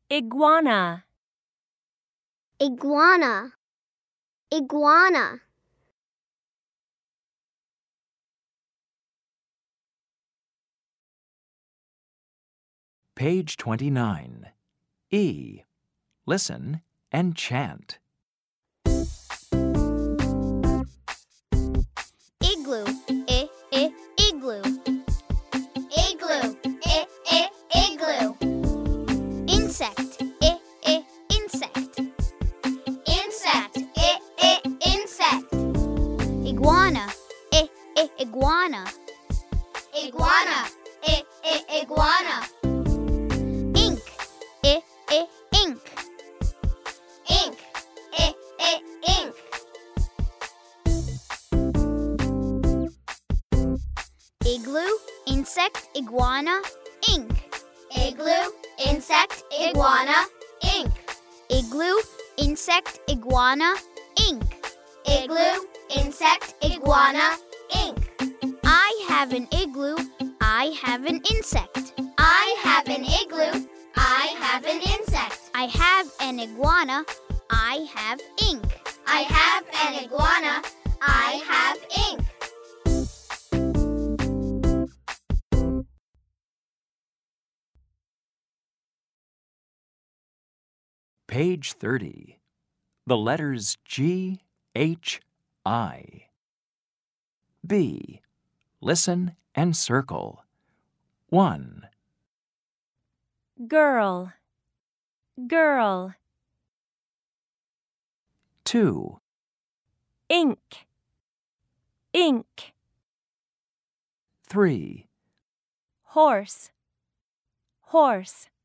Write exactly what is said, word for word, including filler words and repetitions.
Iguana. Iguana. Iguana. Page twenty-nine. E. Listen and chant. Igloo. I, I, igloo. Igloo. I, I, igloo. Insect. I, I, insect. Insect. I, I, insect. Iguana. I, I, iguana. Iguana. I, I, iguana. Ink. I, I, ink. Ink. I, I, ink. Igloo, insect, iguana, ink. Igloo, insect, iguana, ink. Igloo, insect, iguana, ink. Igloo, insect, iguana, ink. I have an igloo, I have an insect. I have an igloo, I have an insect. I have an iguana, I have ink. I have an iguana, I have ink. Page thirty. The letters G, H, I. B. Listen and circle. One. Girl. Girl. Two. Ink. Ink. Three. Horse. Horse.